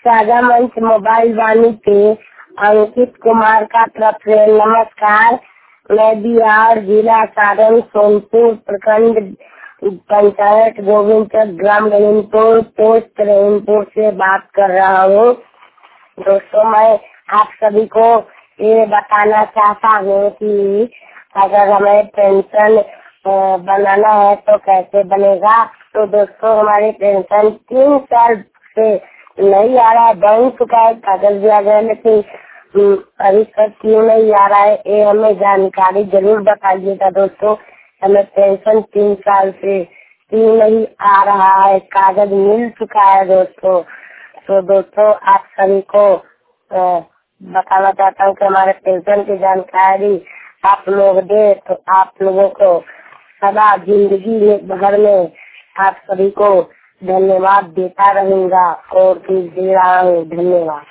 साझा मंच मोबाइल वाणी के अंकित कुमार का तरफ से नमस्कार। मैं बिहार जिला सारण सोनपुर प्रखंड पंचायत गोविंदचक ग्राम रहीमपुर पोस्ट रहीमपुर से बात कर रहा हूँ। दोस्तों, मैं आप सभी को ये बताना चाहता हूँ कि अगर हमें पेंशन बनाना है तो कैसे बनेगा। तो दोस्तों, हमारी पेंशन 3 साल से नहीं आ रहा है, बन चुका है, कागज भी आ गया, लेकिन अभी तक क्यों नहीं आ रहा है ये हमें जानकारी जरूर बताइएगा। दोस्तों, हमें पेंशन 3 साल से क्यों नहीं आ रहा है, कागज मिल चुका है दोस्तों। तो दोस्तों, आप सभी को बताना चाहता हूँ कि हमारे पेंशन की जानकारी आप लोग दे तो आप लोगों को सदा जिंदगी भर में आप सभी को धन्यवाद देता रहूंगा और फिर दे रहा हूँ। धन्यवाद।